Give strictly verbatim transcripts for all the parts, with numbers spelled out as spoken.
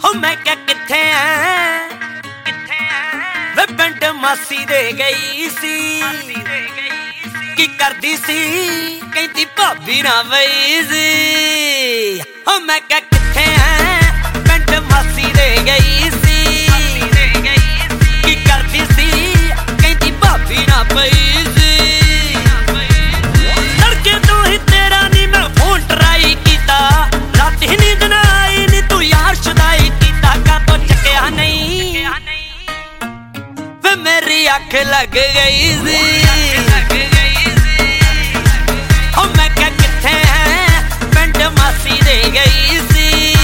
हो मैं क्या किथे वे पिंड मासी दे गई सी की करदी सी कहती भाभी ना वई सी हो मैं क्या किथे पिंड मासी दे गई सी की करदी सी कहती भाभी ना वई सी तड़के तो ही तेरा नी मैं फोन ट्राई कीता रात ही नींद ना आई नी तू यार शुदाई कीता का तो चकिया नहीं वे मेरी अख लग गई सी ओ मैं क्या किथे पिंड मासी दे गई सी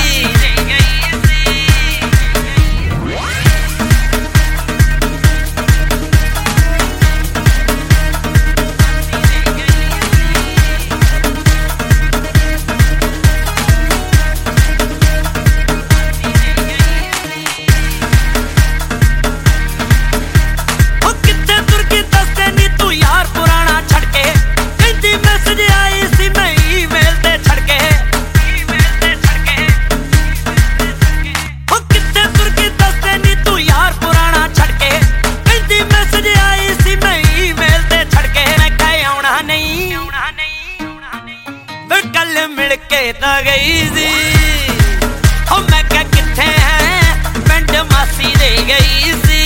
कल मिल के तो गई सी ओ मैं क्या किथे पिंड मासी दे गई सी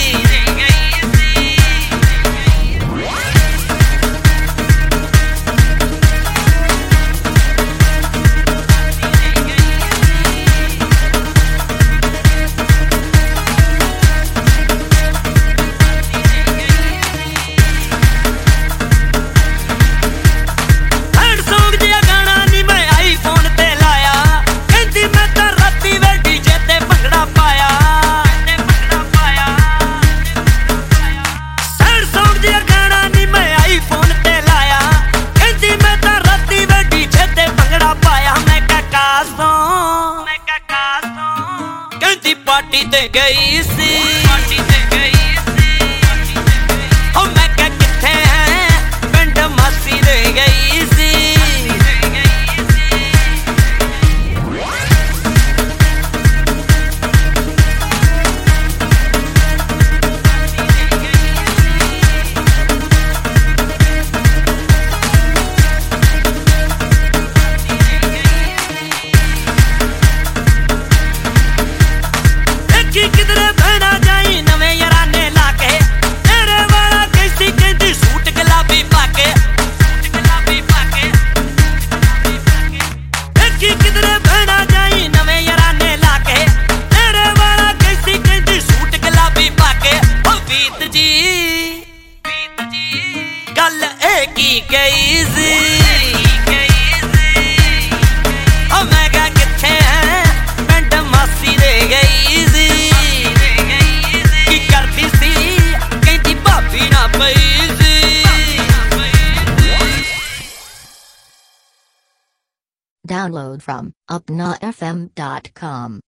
पार्टी ते गई सी पार्टी ते गई सी ओ मैं क्या किथे पिंड मासी दे गई सी किधरे बहना जाई नवे याराने लाके तेरे वाला कैसी कहती सूट गुलाबी पाके सूट गुलाबी पाके देखी किधरे बहना जाई नवे याराने लाके तेरे वाला कैसी कहती सूट गुलाबी पाके ओ बीत जी बीत जी गल ए की गई सी ओ मैं क्या किथे पिंड मासी दे गई सी Download from upna f m dot com.